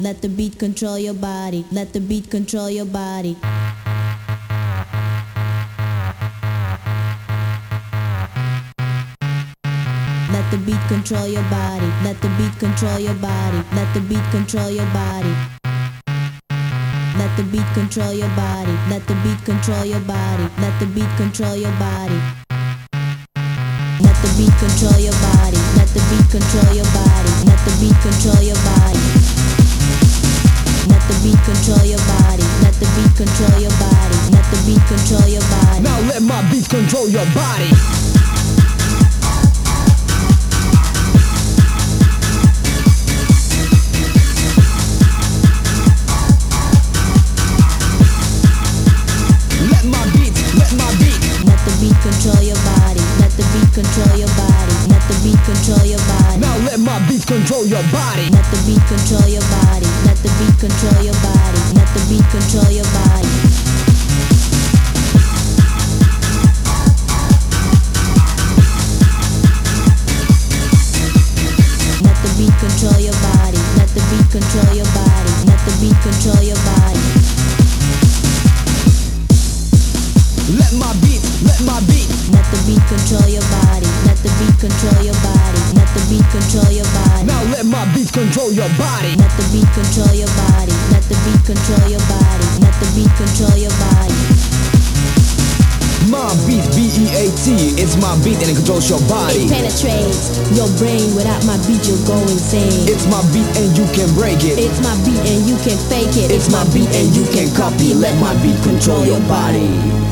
Let the beat control your body. Let the beat control your body. Let the beat control your body. Let the beat control your body. Let the beat control your body. Let the beat control your body. Let the beat control your body. Let the beat control your body. Let the beat control your body. Let the beat control your body. Let the beat control your body. Let the beat control your body. Let the beat control your body. Let the beat control your body. Now let my beat control your body. Control your body. Let the beat control your body. Let the beat control your body. Now let my beat control your body. Let the beat control your body. Let the beat control your body. Let the beat control your body. Let the beat control your body. Let the beat control your body. Let the beat control your body. Let my beat Let the beat control your body. Let the beat control your body. Let the beat control your body. Now let my beat control your body. Let the beat control your body. Let the beat control your body. Let the beat control your body. My beat, B-E-A-T, it's my beat and it controls your body. It penetrates your brain. Without my beat you'll go insane. It's my beat and you can break it. It's my beat and you can fake it. It's my beat and you can copy. Let my beat control your body.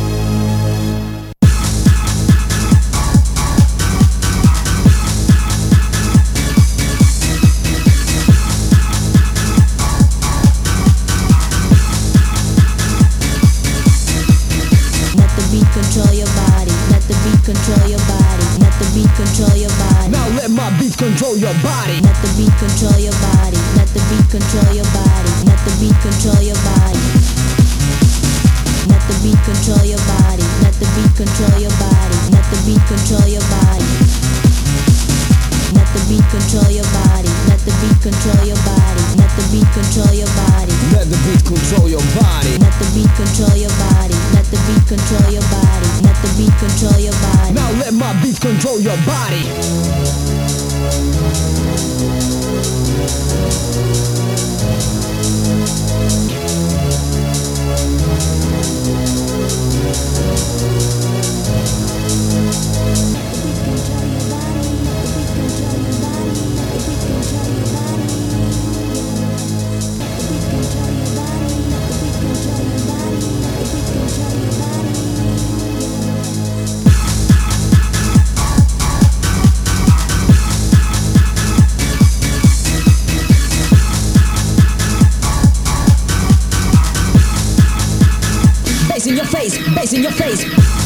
Control your body. Let the beat control your body. Let the beat control your body. Now let my beat control your body. Let the beat control your body. Let the beat control your body. Let the beat control your body. Let the beat control your body. Let the beat control your body. Let the beat control your body. Let the beat control your body. Let the beat control your body. Let the beat control your body. Let the beat control your body. Let the beat control your body. Let the beat control your body. Let the beat control your body. Now let my beat control your body. Bass in your face, bass in your face.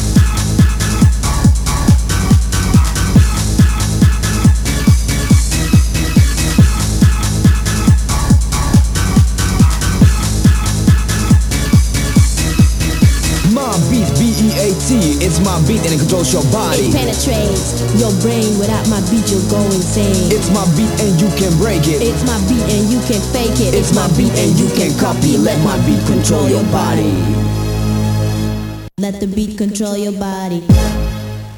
My beat, B-E-A-T, it's my beat and it controls your body. It penetrates your brain. Without my beat you'll go insane. It's my beat and you can break it. It's my beat and you can fake it. It's my beat and you can copy. Let my beat control your body. Let the beat control your body.